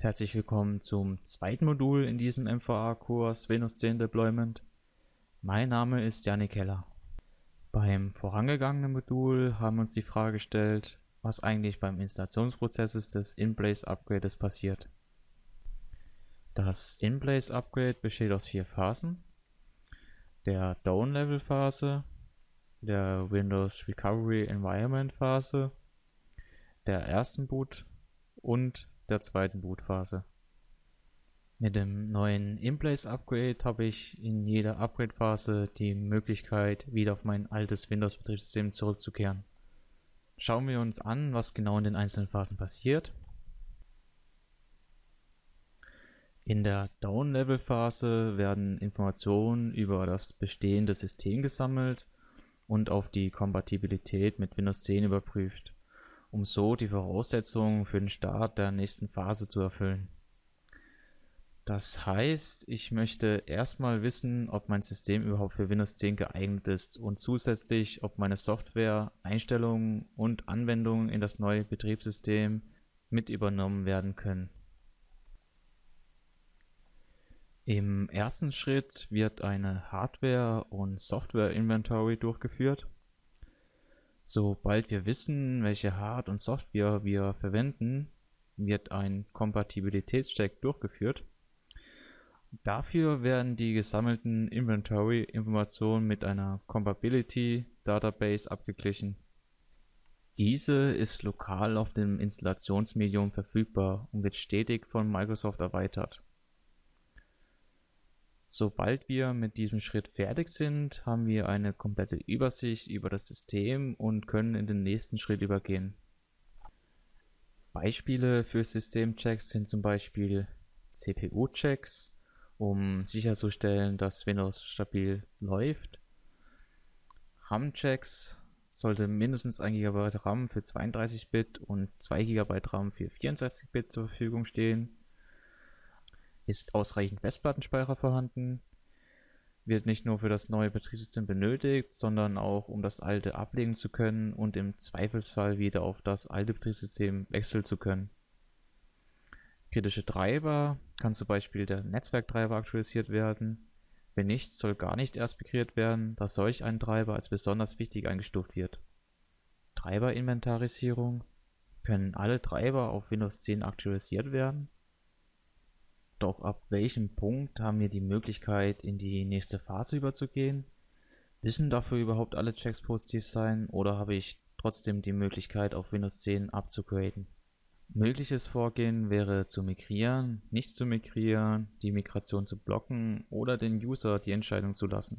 Herzlich willkommen zum zweiten Modul in diesem MVA-Kurs Windows 10 Deployment. Mein Name ist Janik Keller. Beim vorangegangenen Modul haben wir uns die Frage gestellt, was eigentlich beim Installationsprozess des In-Place-Upgrades passiert. Das In-Place-Upgrade besteht aus 4 Phasen: der Down-Level-Phase, der Windows Recovery Environment-Phase, der ersten Boot und der zweiten Bootphase. Mit dem neuen In-Place-Upgrade habe ich in jeder Upgrade-Phase die Möglichkeit, wieder auf mein altes Windows-Betriebssystem zurückzukehren. Schauen wir uns an, was genau in den einzelnen Phasen passiert. In der Down-Level-Phase werden Informationen über das bestehende System gesammelt und auf die Kompatibilität mit Windows 10 überprüft, um so die Voraussetzungen für den Start der nächsten Phase zu erfüllen. Das heißt, ich möchte erstmal wissen, ob mein System überhaupt für Windows 10 geeignet ist und zusätzlich, ob meine Software, Einstellungen und Anwendungen in das neue Betriebssystem mit übernommen werden können. Im ersten Schritt wird eine Hardware- und Software-Inventory durchgeführt. Sobald wir wissen, welche Hard- und Software wir verwenden, wird ein Kompatibilitätscheck durchgeführt. Dafür werden die gesammelten Inventory-Informationen mit einer Compatibility Database abgeglichen. Diese ist lokal auf dem Installationsmedium verfügbar und wird stetig von Microsoft erweitert. Sobald wir mit diesem Schritt fertig sind, haben wir eine komplette Übersicht über das System und können in den nächsten Schritt übergehen. Beispiele für Systemchecks sind zum Beispiel CPU-Checks, um sicherzustellen, dass Windows stabil läuft. RAM-Checks: sollte mindestens 1 GB RAM für 32-Bit und 2 GB RAM für 64-Bit zur Verfügung stehen. Ist ausreichend Festplattenspeicher vorhanden? Wird nicht nur für das neue Betriebssystem benötigt, sondern auch, um das alte ablegen zu können und im Zweifelsfall wieder auf das alte Betriebssystem wechseln zu können. Kritische Treiber: kann zum Beispiel der Netzwerktreiber aktualisiert werden? Wenn nicht, soll gar nicht erst migriert werden, da solch ein Treiber als besonders wichtig eingestuft wird. Treiberinventarisierung: können alle Treiber auf Windows 10 aktualisiert werden? Doch ab welchem Punkt haben wir die Möglichkeit, in die nächste Phase überzugehen? Müssen dafür überhaupt alle Checks positiv sein oder habe ich trotzdem die Möglichkeit, auf Windows 10 abzugraden? Mögliches Vorgehen wäre zu migrieren, nicht zu migrieren, die Migration zu blocken oder den User die Entscheidung zu lassen.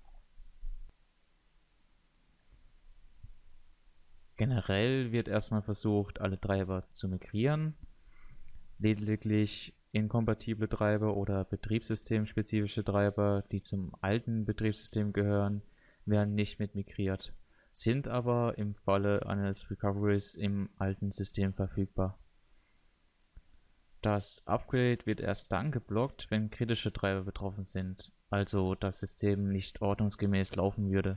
Generell wird erstmal versucht, alle Treiber zu migrieren. Lediglich inkompatible Treiber oder betriebssystemspezifische Treiber, die zum alten Betriebssystem gehören, werden nicht mit migriert, sind aber im Falle eines Recoveries im alten System verfügbar. Das Upgrade wird erst dann geblockt, wenn kritische Treiber betroffen sind, also das System nicht ordnungsgemäß laufen würde.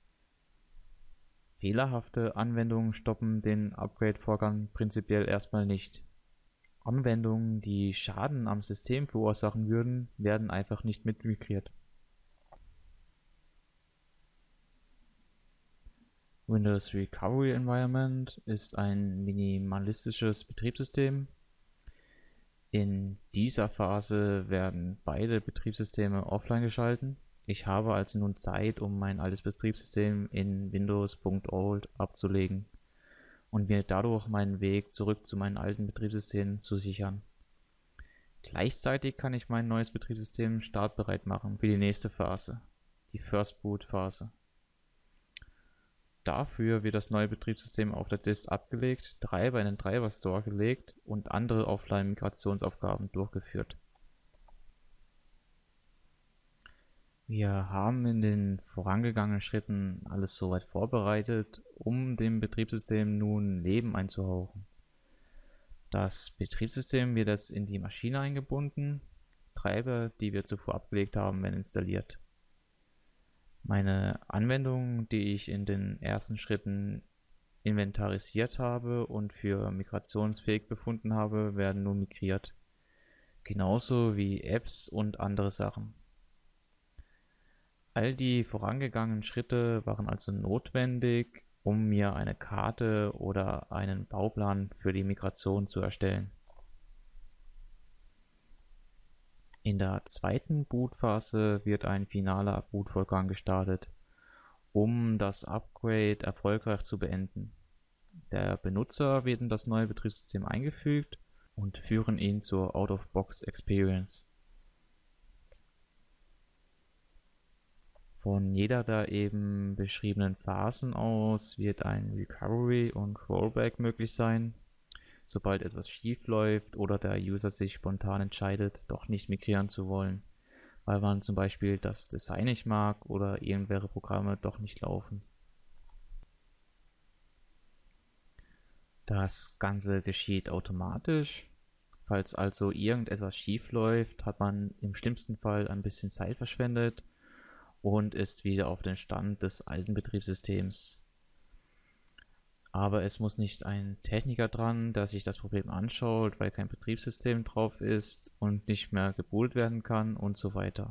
Fehlerhafte Anwendungen stoppen den Upgrade-Vorgang prinzipiell erstmal nicht. Anwendungen, die Schaden am System verursachen würden, werden einfach nicht mitmigriert. Windows Recovery Environment ist ein minimalistisches Betriebssystem. In dieser Phase werden beide Betriebssysteme offline geschalten. Ich habe also nun Zeit, um mein altes Betriebssystem in Windows.old abzulegen und mir dadurch meinen Weg zurück zu meinem alten Betriebssystem zu sichern. Gleichzeitig kann ich mein neues Betriebssystem startbereit machen für die nächste Phase, die First Boot Phase. Dafür wird das neue Betriebssystem auf der Disk abgelegt, Treiber in den Treiber Store gelegt und andere Offline-Migrationsaufgaben durchgeführt. Wir haben in den vorangegangenen Schritten alles soweit vorbereitet, um dem Betriebssystem nun Leben einzuhauchen. Das Betriebssystem wird jetzt in die Maschine eingebunden, Treiber, die wir zuvor abgelegt haben, werden installiert. Meine Anwendungen, die ich in den ersten Schritten inventarisiert habe und für migrationsfähig befunden habe, werden nun migriert. genauso wie Apps und andere Sachen. All die vorangegangenen Schritte waren also notwendig, um mir eine Karte oder einen Bauplan für die Migration zu erstellen. In der zweiten Bootphase wird ein finaler Bootvorgang gestartet, um das Upgrade erfolgreich zu beenden. Der Benutzer wird in das neue Betriebssystem eingefügt und führen ihn zur Out-of-Box-Experience. Von jeder der eben beschriebenen Phasen aus wird ein Recovery und Rollback möglich sein, sobald etwas schief läuft oder der User sich spontan entscheidet, doch nicht migrieren zu wollen, weil man zum Beispiel das Design nicht mag oder irgendwelche Programme doch nicht laufen. Das Ganze geschieht automatisch. Falls also irgendetwas schief läuft, hat man im schlimmsten Fall ein bisschen Zeit verschwendet und ist wieder auf den Stand des alten Betriebssystems. Aber es muss nicht ein Techniker dran, der sich das Problem anschaut, weil kein Betriebssystem drauf ist und nicht mehr gebootet werden kann und so weiter.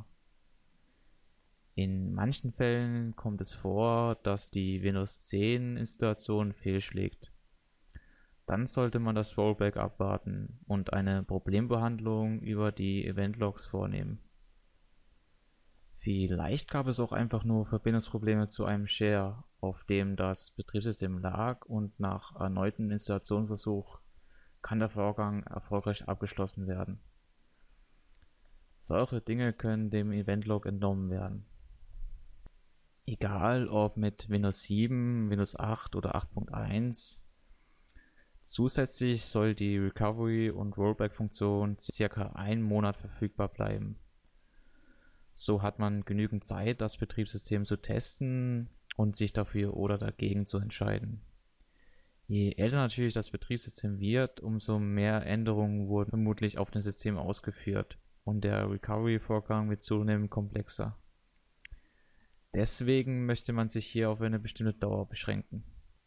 In manchen Fällen kommt es vor, dass die Windows 10 Installation fehlschlägt. Dann sollte man das Rollback abwarten und eine Problembehandlung über die Eventlogs vornehmen. Vielleicht gab es auch einfach nur Verbindungsprobleme zu einem Share, auf dem das Betriebssystem lag, und nach erneuten Installationsversuch kann der Vorgang erfolgreich abgeschlossen werden. Solche Dinge können dem Eventlog entnommen werden. Egal ob mit Windows 7, Windows 8 oder 8.1, zusätzlich soll die Recovery- und Rollback-Funktion circa einen Monat verfügbar bleiben. So hat man genügend Zeit, das Betriebssystem zu testen und sich dafür oder dagegen zu entscheiden. Je älter natürlich das Betriebssystem wird, umso mehr Änderungen wurden vermutlich auf dem System ausgeführt und der Recovery-Vorgang wird zunehmend komplexer. Deswegen möchte man sich hier auf eine bestimmte Dauer beschränken.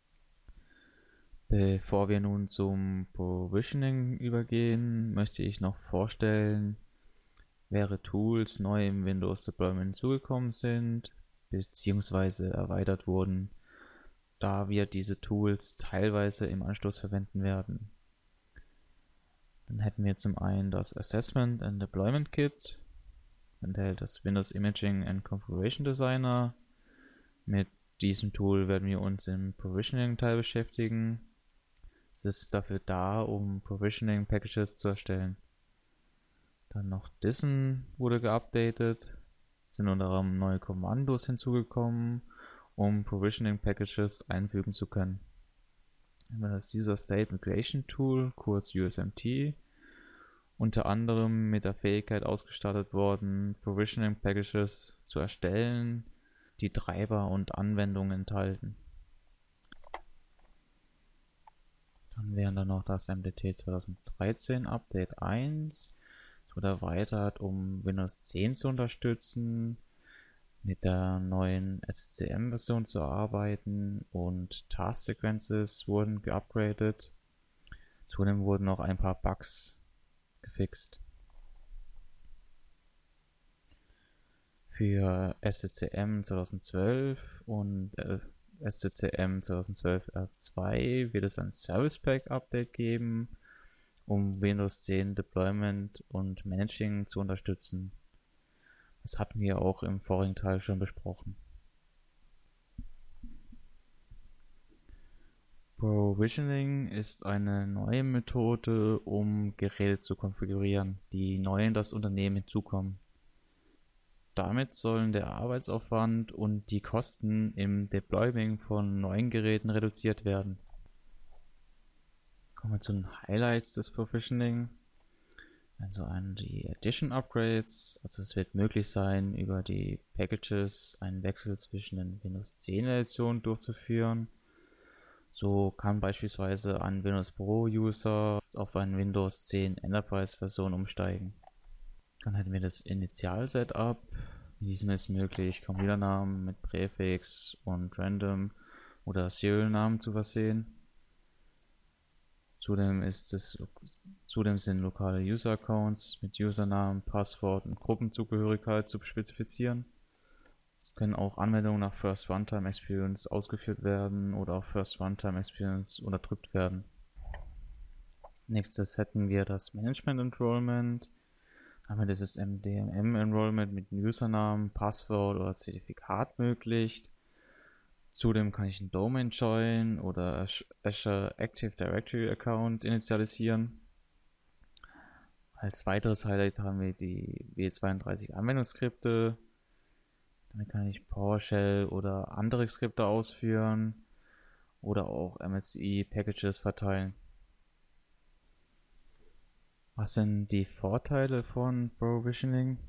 Bevor wir nun zum Provisioning übergehen, möchte ich noch vorstellen, welche Tools neu im Windows Deployment hinzugekommen sind bzw. erweitert wurden, da wir diese Tools teilweise im Anschluss verwenden werden. Dann hätten wir zum einen das Assessment and Deployment Kit, enthält das Windows Imaging and Configuration Designer. Mit diesem Tool werden wir uns im Provisioning-Teil beschäftigen. Es ist dafür da, um Provisioning-Packages zu erstellen. Dann noch Dissen wurde geupdatet, sind unter anderem neue Kommandos hinzugekommen, um Provisioning-Packages einfügen zu können. Das User State Migration Tool, kurz USMT, unter anderem mit der Fähigkeit ausgestattet worden, Provisioning-Packages zu erstellen, die Treiber und Anwendungen enthalten. Dann wären da noch das MDT 2013 Update 1. Es wurde erweitert, um Windows 10 zu unterstützen, mit der neuen SCCM-Version zu arbeiten und Task Sequences wurden geupgradet. Zudem wurden noch ein paar Bugs gefixt. Für SCCM 2012 und SCCM 2012 R2 wird es ein Service Pack Update geben, um Windows 10 Deployment und Managing zu unterstützen. Das hatten wir auch im vorigen Teil schon besprochen. Provisioning ist eine neue Methode, um Geräte zu konfigurieren, die neu in das Unternehmen hinzukommen. Damit sollen der Arbeitsaufwand und die Kosten im Deploying von neuen Geräten reduziert werden. Kommen wir zu den Highlights des Provisioning. Also an die Edition Upgrades. Also es wird möglich sein, über die Packages einen Wechsel zwischen den Windows 10 Editionen durchzuführen. So kann beispielsweise ein Windows Pro User auf eine Windows 10 Enterprise Version umsteigen. Dann hätten wir das Initial-Setup. In diesem ist möglich, Computernamen mit Präfix und Random oder Serial-Namen zu versehen. Zudem sind lokale User-Accounts mit Usernamen, Passwort und Gruppenzugehörigkeit zu spezifizieren. Es können auch Anwendungen nach First Runtime Experience ausgeführt werden oder auch First Runtime Experience unterdrückt werden. Als nächstes hätten wir das Management Enrollment. Da haben wir dieses MDM Enrollment mit Usernamen, Passwort oder Zertifikat möglich. Zudem kann ich einen Domain Join oder Azure Active Directory Account initialisieren. Als weiteres Highlight haben wir die W32 Anwendungsskripte. Damit kann ich PowerShell oder andere Skripte ausführen oder auch MSI Packages verteilen. Was sind die Vorteile von Provisioning?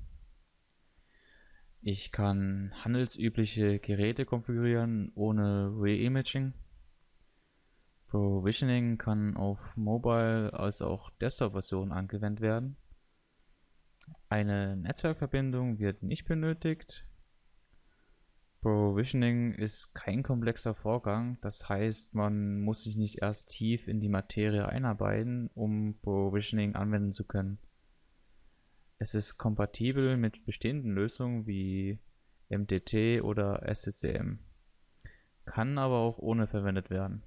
Ich kann handelsübliche Geräte konfigurieren ohne Reimaging. Provisioning kann auf Mobile als auch Desktop-Versionen angewendet werden. Eine Netzwerkverbindung wird nicht benötigt. Provisioning ist kein komplexer Vorgang, das heißt, man muss sich nicht erst tief in die Materie einarbeiten, um Provisioning anwenden zu können. Es ist kompatibel mit bestehenden Lösungen wie MDT oder SCCM, kann aber auch ohne verwendet werden.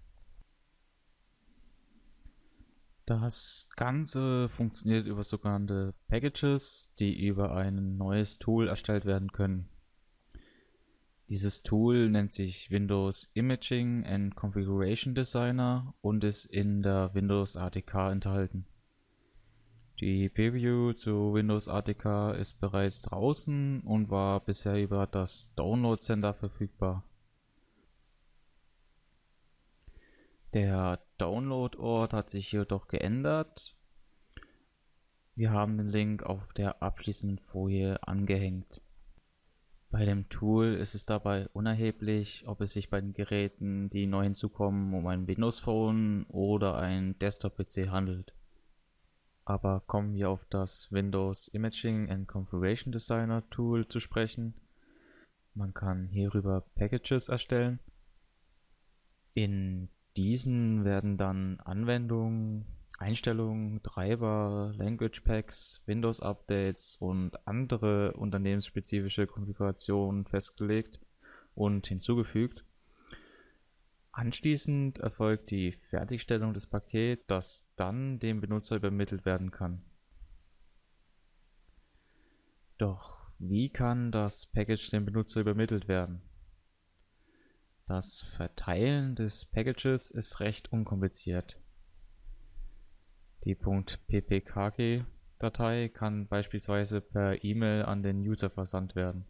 Das Ganze funktioniert über sogenannte Packages, die über ein neues Tool erstellt werden können. Dieses Tool nennt sich Windows Imaging and Configuration Designer und ist in der Windows ATK enthalten. Die Preview zu Windows ATK ist bereits draußen und war bisher über das Download Center verfügbar. Der Download-Ort hat sich jedoch geändert. Wir haben den Link auf der abschließenden Folie angehängt. Bei dem Tool ist es dabei unerheblich, ob es sich bei den Geräten, die neu hinzukommen, um ein Windows Phone oder ein Desktop-PC handelt. Aber kommen wir auf das Windows Imaging and Configuration Designer Tool zu sprechen. Man kann hierüber Packages erstellen. In diesen werden dann Anwendungen, Einstellungen, Treiber, Language Packs, Windows Updates und andere unternehmensspezifische Konfigurationen festgelegt und hinzugefügt. Anschließend erfolgt die Fertigstellung des Pakets, das dann dem Benutzer übermittelt werden kann. Doch wie kann das Package dem Benutzer übermittelt werden? Das Verteilen des Packages ist recht unkompliziert. Die .ppkg-Datei kann beispielsweise per E-Mail an den User versandt werden.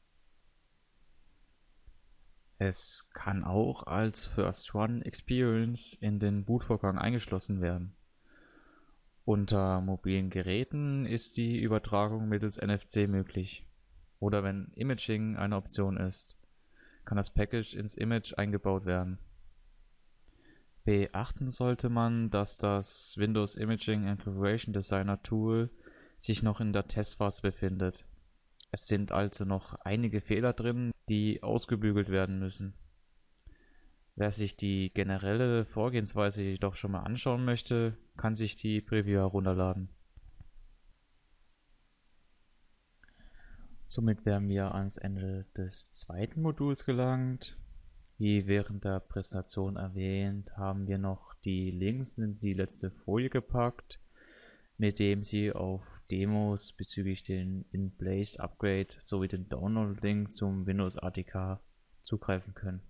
Es kann auch als First-Run-Experience in den Bootvorgang eingeschlossen werden. Unter mobilen Geräten ist die Übertragung mittels NFC möglich. Oder wenn Imaging eine Option ist, kann das Package ins Image eingebaut werden. Beachten sollte man, dass das Windows Imaging and Configuration Designer Tool sich noch in der Testphase befindet. Es sind also noch einige Fehler drin, die ausgebügelt werden müssen. Wer sich die generelle Vorgehensweise jedoch schon mal anschauen möchte, kann sich die Preview herunterladen. Somit wären wir ans Ende des zweiten Moduls gelangt. Wie während der Präsentation erwähnt, haben wir noch die Links in die letzte Folie gepackt, mit dem Sie auf Demos bezüglich den In-Place Upgrade sowie den Download-Link zum Windows ATK zugreifen können.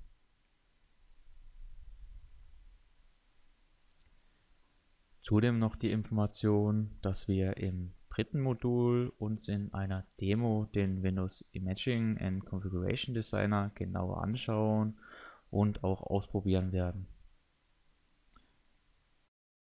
Zudem noch die Information, dass wir im dritten Modul uns in einer Demo den Windows Imaging and Configuration Designer genauer anschauen und auch ausprobieren werden.